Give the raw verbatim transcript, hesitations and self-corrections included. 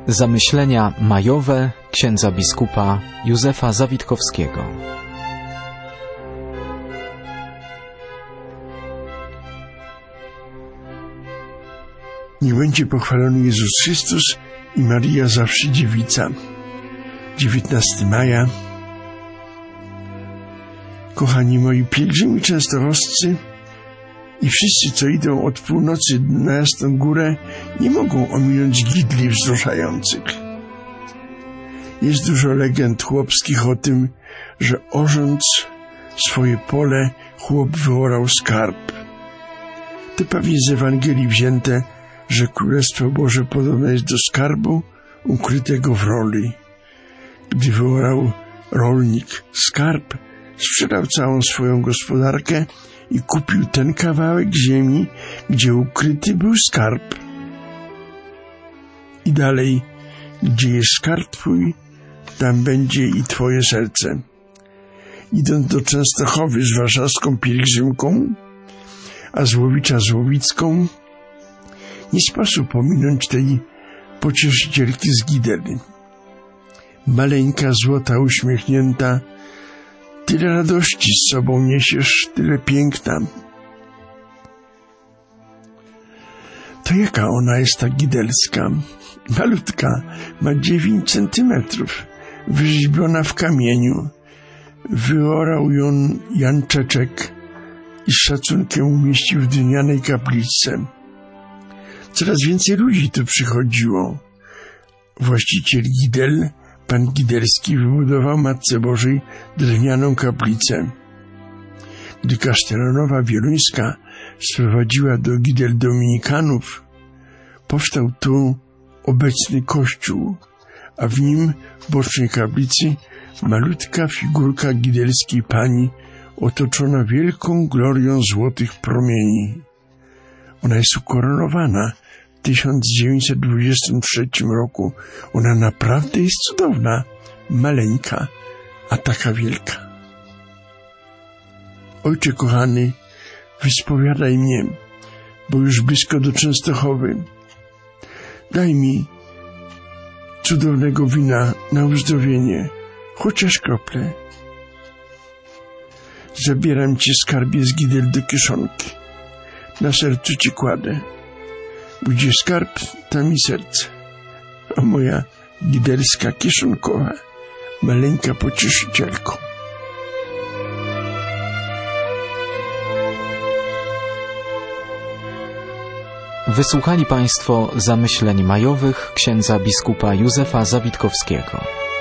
Zamyślenia majowe księdza biskupa Józefa Zawitkowskiego. Niech będzie pochwalony Jezus Chrystus i Maria zawsze dziewica. dziewiętnastego maja. Kochani moi pielgrzymi częstochowscy i wszyscy, co idą od północy na Jasną Górę, nie mogą ominąć gidli wzruszających. Jest dużo legend chłopskich o tym, że orząc swoje pole, chłop wyorał skarb. To pewnie z Ewangelii wzięte, że Królestwo Boże podobne jest do skarbu ukrytego w roli. Gdy wyorał rolnik skarb, sprzedał całą swoją gospodarkę i kupił ten kawałek ziemi, gdzie ukryty był skarb. I dalej, gdzie jest skarb twój, tam będzie i twoje serce. Idąc do Częstochowy z warszawską pielgrzymką, a z Łowicza z Łowicką, nie sposób pominąć tej pocieszycielki z Gideli. Maleńka, złota, uśmiechnięta, tyle radości z sobą niesiesz, tyle piękna. To jaka ona jest ta Gidelska? Malutka, ma dziewięć centymetrów, wyrzeźbiona w kamieniu. Wyorał ją Jan Czeczek i z szacunkiem umieścił w drewnianej kapliczce. Coraz więcej ludzi tu przychodziło. Właściciel Gidel, pan Gidelski, wybudował Matce Bożej drewnianą kaplicę. Gdy Kasztelanowa Wieluńska sprowadziła do Gidel dominikanów, powstał tu obecny kościół, a w nim w bocznej kaplicy malutka figurka gidelskiej pani otoczona wielką glorią złotych promieni. Ona jest ukoronowana w tysiąc dziewięćset dwudziestym trzecim roku. Ona naprawdę jest cudowna, maleńka, a taka wielka. Ojcze kochany, wyspowiadaj mnie, bo już blisko do Częstochowy. Daj mi cudownego wina na uzdrowienie, chociaż kroplę. Zabieram Cię, skarbie z Gidel, do kieszonki. Na sercu Ci kładę. Gdzie skarb, tam i serce. O moja gidelska kieszonkowa, maleńka pocieszycielko. Wysłuchali Państwo zamyśleń majowych księdza biskupa Józefa Zawitkowskiego.